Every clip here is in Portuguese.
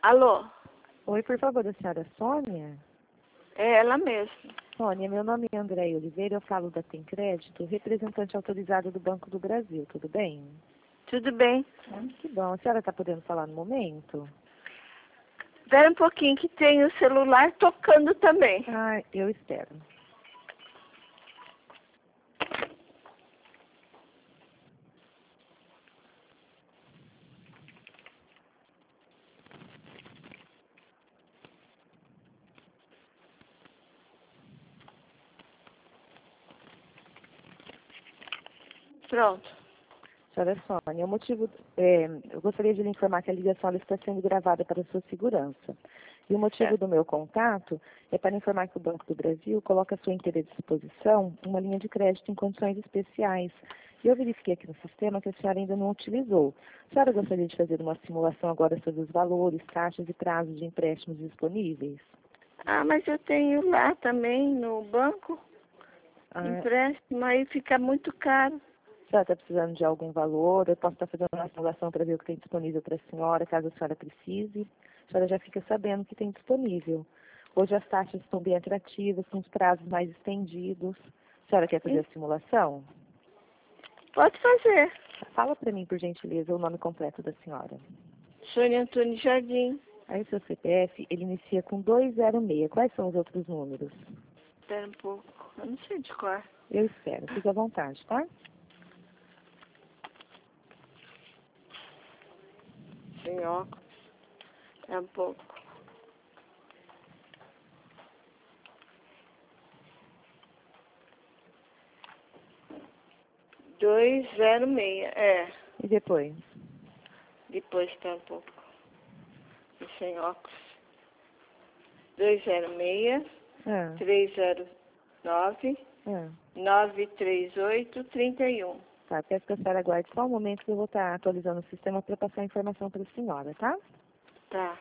Alô? Oi, por favor, a senhora Sônia? É ela mesma. Sônia, meu nome é Andréia Oliveira, eu falo da Tem Crédito, representante autorizada do Banco do Brasil, tudo bem? Tudo bem? Que bom, a senhora está podendo falar no momento? Espera um pouquinho que tem o celular tocando também. Ah, eu espero. Pronto. Senhora Sônia, eu gostaria de lhe informar que a ligação ela está sendo gravada para sua segurança. E o motivo do meu contato é para informar que o Banco do Brasil coloca à sua inteira disposição uma linha de crédito em condições especiais. E eu verifiquei aqui no sistema que a senhora ainda não utilizou. A senhora gostaria de fazer uma simulação agora sobre os valores, taxas e prazos de empréstimos disponíveis? Ah, mas eu tenho lá também no banco Ah, empréstimo, aí fica muito caro. a senhora está precisando de algum valor? Eu posso estar fazendo uma simulação para ver o que tem disponível para a senhora, caso a senhora precise. A senhora já fica sabendo o que tem disponível. Hoje as taxas estão bem atrativas, com os prazos mais estendidos. A senhora quer fazer a simulação? Pode fazer. Fala para mim, por gentileza, o nome completo da senhora. Sônia Antônio Jardim. Aí o seu CPF, ele inicia com 206. Quais são os outros números? Espera um pouco. Eu não sei de cor. Eu espero. Fique à vontade, tá? Sem óculos. É um pouco. 206. É. E depois? Depois tá um pouco. E sem óculos. 206 Ah, 309 ah. 938 31. Tá, peço que a senhora aguarde só um momento que eu vou estar atualizando o sistema para passar a informação para a senhora, tá? Tá.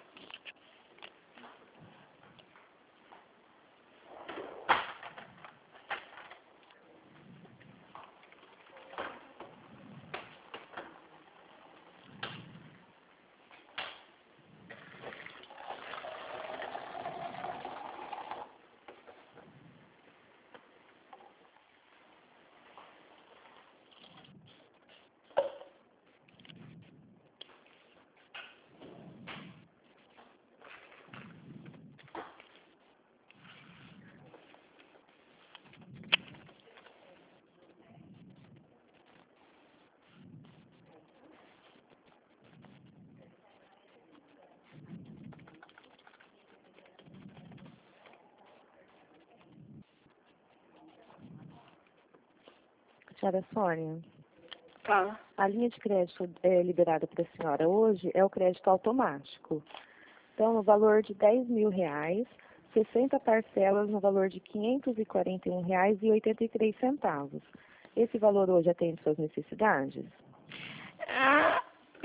Senhora Sônia, Fala. a linha de crédito liberada para a senhora hoje é o crédito automático. Então, no valor de R$ 10.000, 60 parcelas no valor de R$ 541,83. Esse valor hoje atende suas necessidades? Ah,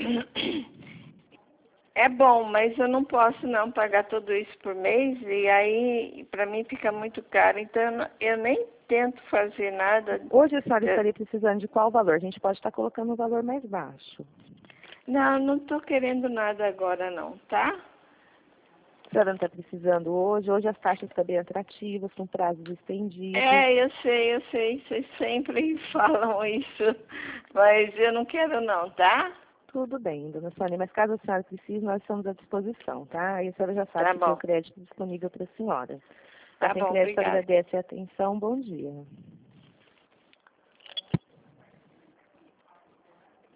é bom, mas eu não posso não pagar tudo isso por mês e aí para mim fica muito caro. Então eu nem tento fazer nada. Hoje a senhora estaria precisando de qual valor? A gente pode estar colocando um valor mais baixo. Não estou querendo nada agora não, tá? A senhora não está precisando hoje. Hoje as taxas estão bem atrativas, com prazos estendidos. É, eu sei, vocês sempre falam isso, mas eu não quero não, tá? Tudo bem, dona Sônia, mas caso a senhora precise, nós estamos à disposição, tá? E a senhora já sabe Tá que tem o bom, crédito disponível para a senhora. A tá Tem bom, Crédito obrigada. agradece a atenção. Bom dia.